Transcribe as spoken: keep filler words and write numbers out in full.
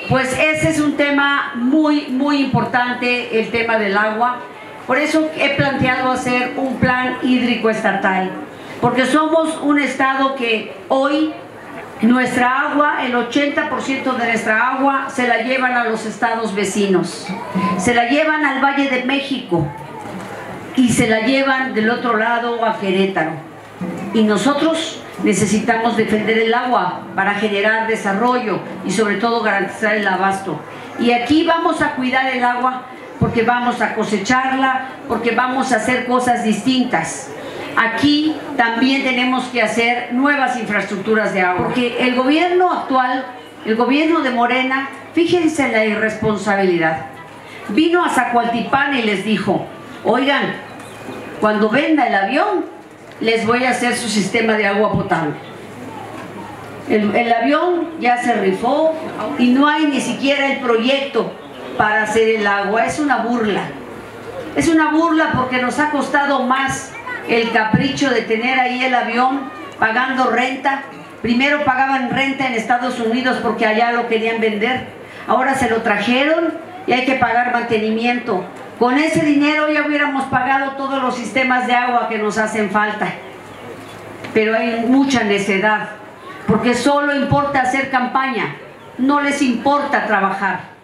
pues ese es un tema muy, muy importante, el tema del agua. Por eso he planteado hacer un plan hídrico estatal, porque somos un estado que hoy nuestra agua, el ochenta por ciento de nuestra agua se la llevan a los estados vecinos, se la llevan al Valle de México y se la llevan del otro lado a Querétaro. Y nosotros necesitamos defender el agua para generar desarrollo y sobre todo garantizar el abasto. Y aquí vamos a cuidar el agua porque vamos a cosecharla, porque vamos a hacer cosas distintas. Aquí también tenemos que hacer nuevas infraestructuras de agua, porque el gobierno actual, el gobierno de Morena, fíjense en la irresponsabilidad. Vino a Zacualtipán y les dijo, oigan, cuando venda el avión, les voy a hacer su sistema de agua potable. El, el avión ya se rifó y no hay ni siquiera el proyecto para hacer el agua. Es una burla. Es una burla porque nos ha costado más el capricho de tener ahí el avión pagando renta. Primero pagaban renta en Estados Unidos porque allá lo querían vender. Ahora se lo trajeron y hay que pagar mantenimiento. Con ese dinero ya hubiéramos pagado todos los sistemas de agua que nos hacen falta. Pero hay mucha necedad, porque solo importa hacer campaña, no les importa trabajar.